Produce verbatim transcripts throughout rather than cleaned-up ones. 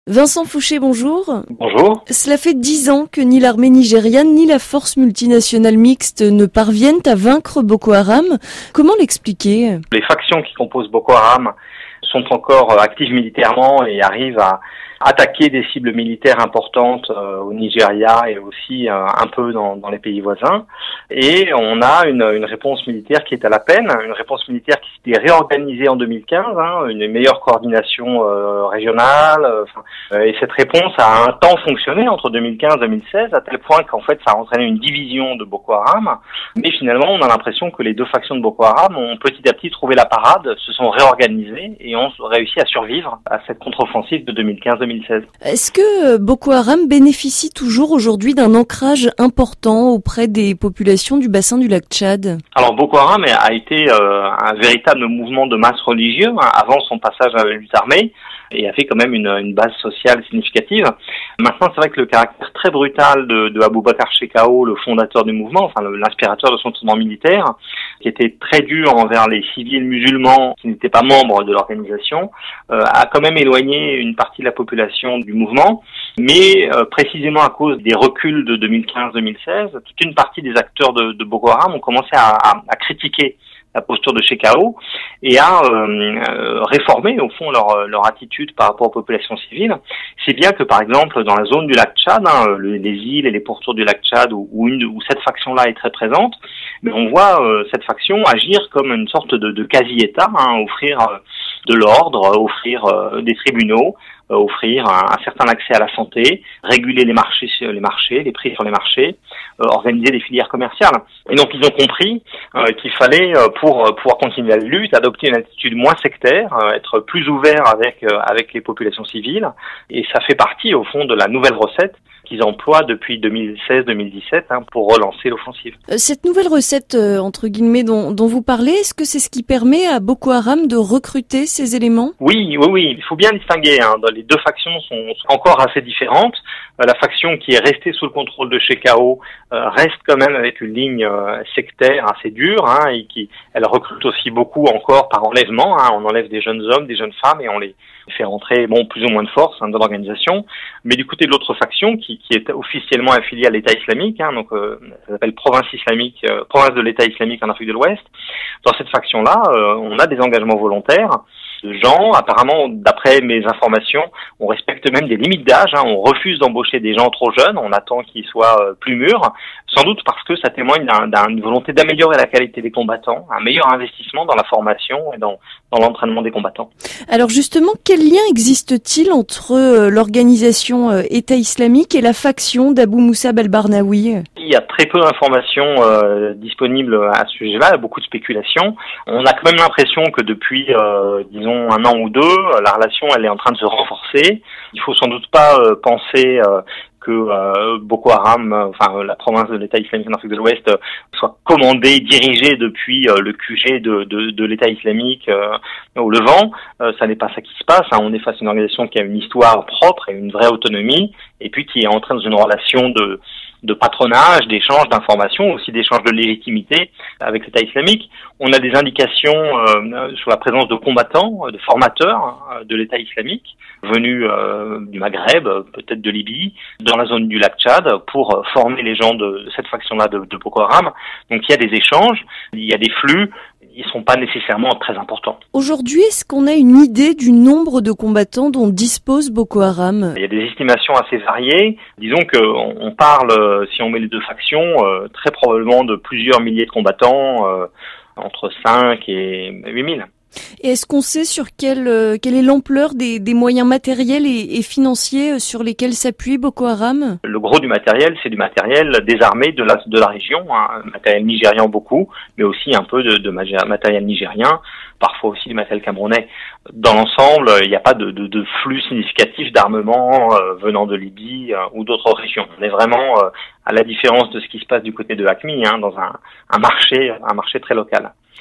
Vincent Fouché, bonjour. Bonjour. Cela fait dix ans que ni l'armée nigériane ni la force multinationale mixte ne parviennent à vaincre Boko Haram. Comment l'expliquer ? Les factions qui composent Boko Haram sont encore actives militairement et arrivent à attaquer des cibles militaires importantes euh, au Nigeria et aussi euh, un peu dans, dans les pays voisins. Et on a une, une réponse militaire qui est à la peine, une réponse militaire qui s'était réorganisée en deux mille quinze, hein, une meilleure coordination euh, régionale. Euh, et cette réponse a un temps fonctionné entre deux mille quinze et deux mille seize, à tel point qu'en fait ça a entraîné une division de Boko Haram. Mais finalement, on a l'impression que les deux factions de Boko Haram ont petit à petit trouvé la parade, se sont réorganisées et ont réussi à survivre à cette contre-offensive de deux mille quinze deux mille seize. Est-ce que Boko Haram bénéficie toujours aujourd'hui d'un ancrage important auprès des populations du bassin du lac Tchad ? Alors Boko Haram a été euh, un véritable mouvement de masse religieux hein, avant son passage à la lutte armée et a fait quand même une, une base sociale significative. Maintenant, c'est vrai que le caractère très brutal de, de Abubakar Shekau, le fondateur du mouvement, enfin le, l'inspirateur de son tournant militaire, qui était très dur envers les civils musulmans qui n'étaient pas membres de l'organisation, euh, a quand même éloigné une partie de la population du mouvement. Mais euh, précisément à cause des reculs de deux mille quinze deux mille seize, toute une partie des acteurs de, de Boko Haram ont commencé à, à, à critiquer la posture de Shekau et à euh, euh, réformer au fond leur, leur attitude par rapport aux populations civiles. C'est bien que par exemple dans la zone du lac Tchad, hein, le, les îles et les pourtours du lac Tchad où, où, une, où cette faction-là est très présente, mais on voit euh, cette faction agir comme une sorte de, de quasi-État, hein, offrir euh, de l'ordre, offrir euh, des tribunaux, euh, offrir un, un certain accès à la santé, réguler les marchés, les marchés, les prix sur les marchés, euh, organiser des filières commerciales. Et donc ils ont compris euh, qu'il fallait euh, pour euh, pouvoir continuer la lutte, adopter une attitude moins sectaire, euh, être plus ouvert avec euh, avec les populations civiles. Et ça fait partie au fond de la nouvelle recette qu'ils emploient depuis deux mille seize deux mille dix-sept hein, pour relancer l'offensive. Cette nouvelle recette, euh, entre guillemets, dont, dont vous parlez, est-ce que c'est ce qui permet à Boko Haram de recruter ces éléments ? Oui, oui, oui. Il faut bien distinguer. Hein. Les deux factions sont encore assez différentes. Euh, la faction qui est restée sous le contrôle de Shekau euh, reste quand même avec une ligne euh, sectaire assez dure hein, et qui, elle recrute aussi beaucoup encore par enlèvement. Hein. On enlève des jeunes hommes, des jeunes femmes et on les fait rentrer, bon, plus ou moins de force hein, dans l'organisation. Mais du côté de l'autre faction, qui, qui est officiellement affiliée à l'État islamique, hein, donc euh, ça s'appelle province islamique, euh, province de l'État islamique en Afrique de l'Ouest. Dans cette faction-là, euh, on a des engagements volontaires de gens. Apparemment, d'après mes informations, on respecte même des limites d'âge. Hein, on refuse d'embaucher des gens trop jeunes. On attend qu'ils soient euh, plus mûrs, sans doute parce que ça témoigne d'un, d'une volonté d'améliorer la qualité des combattants, un meilleur investissement dans la formation et dans, dans l'entraînement des combattants. Alors justement, quel lien existe-t-il entre euh, l'organisation euh, État islamique et la faction d'Abou Moussab al-Barnaoui ? Il y a très peu d'informations euh, disponibles à ce sujet-là, il y a beaucoup de spéculations. On a quand même l'impression que depuis, euh, disons, un an ou deux, la relation elle est en train de se renforcer. Il faut sans doute pas euh, penser euh, que euh, Boko Haram, euh, enfin la province de l'État islamique en Afrique de l'Ouest, euh, soit commandée, dirigée depuis euh, le Q G de, de, de l'État islamique euh, au Levant. Euh, ça n'est pas ça qui se passe. Hein. On est face à une organisation qui a une histoire propre et une vraie autonomie, et puis qui est en train dans une relation de de patronage, d'échange d'informations, aussi d'échange de légitimité avec l'État islamique. On a des indications euh, sur la présence de combattants, de formateurs euh, de l'État islamique, venus euh, du Maghreb, peut-être de Libye, dans la zone du lac Tchad, pour euh, former les gens de, de cette faction-là de, de Boko Haram. Donc il y a des échanges, il y a des flux, ils sont pas nécessairement très importants. Aujourd'hui, est-ce qu'on a une idée du nombre de combattants dont dispose Boko Haram ? Il y a des estimations assez variées. Disons qu'on on parle, si on met les deux factions, euh, très probablement de plusieurs milliers de combattants, euh, entre cinq et huit mille. Et est-ce qu'on sait sur quelle, euh, quelle est l'ampleur des, des moyens matériels et, et financiers sur lesquels s'appuie Boko Haram ? Le gros du matériel, c'est du matériel des armées de la, de la région, hein, matériel nigérian beaucoup, mais aussi un peu de, de matériel nigérien, parfois aussi du matériel camerounais. Dans l'ensemble, il n'y a pas de, de, de flux significatif d'armement euh, venant de Libye euh, ou d'autres régions. On est vraiment euh, à la différence de ce qui se passe du côté de Hakmi, hein, dans un, un marché, un marché très local.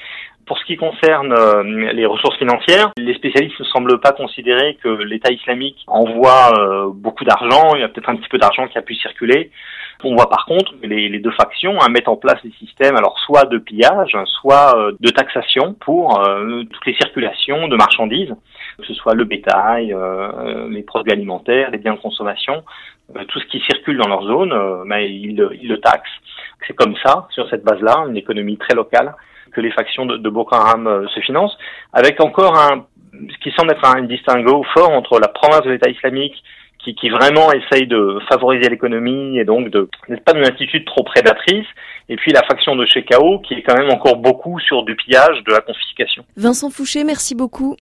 Pour ce qui concerne euh, les ressources financières, les spécialistes ne semblent pas considérer que l'État islamique envoie euh, beaucoup d'argent. Il y a peut-être un petit peu d'argent qui a pu circuler. On voit par contre que les, les deux factions hein, mettent en place des systèmes, alors soit de pillage, soit euh, de taxation pour euh, toutes les circulations de marchandises, que ce soit le bétail, euh, les produits alimentaires, les biens de consommation, euh, tout ce qui circule dans leur zone, euh, ben, ils, ils le taxent. C'est comme ça, sur cette base-là, une économie très locale, que les factions de, de Boko Haram euh, se financent, avec encore un, ce qui semble être un distinguo fort entre la province de l'État islamique, qui, qui vraiment essaye de favoriser l'économie et donc de n'est pas d'une attitude trop prédatrice, et puis la faction de Chekao, qui est quand même encore beaucoup sur du pillage, de la confiscation. Vincent Fouché, merci beaucoup.